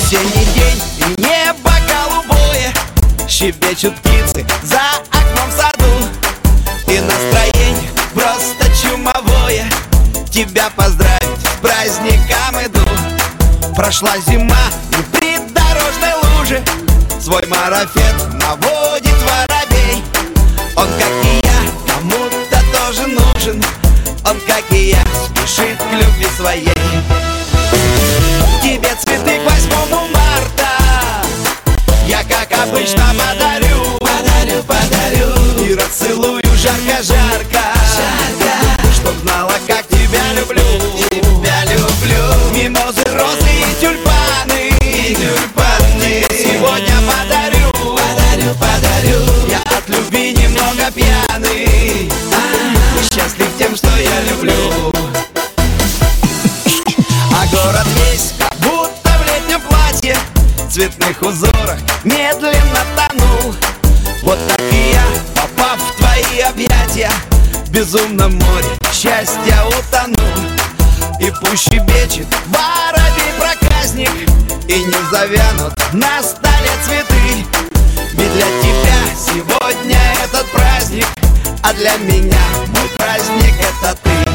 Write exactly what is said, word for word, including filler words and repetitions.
Осенний день и небо голубое, щебечут птицы за окном в саду, и настроение просто чумовое. Тебя поздравить с праздником иду. Прошла зима и придорожной луже свой марафет наводит воробей. Он, как и я, кому-то тоже нужен. Он, как и я, спешит к любви своей. Тебе цветы к восьмому марта я, как обычно, подарю, подарю, подарю. И расцелую жарко-жарко, жарко, чтоб знала, как тебя люблю, тебя люблю. Мимозы, розы и тюльпаны, и тюльпаны сегодня подарю, подарю, подарю. Я от любви немного пьяный, а, счастлив тем, что я люблю. А город весь как будто в летнем платье, в цветных узорах медленно тонул. Вот так и я, попав в твои объятия, в безумном море счастья утонул. И пусть щебечет воробей-проказник, и не завянут на столе цветы. Ведь для тебя сегодня этот праздник, а для меня мой праздник — это ты.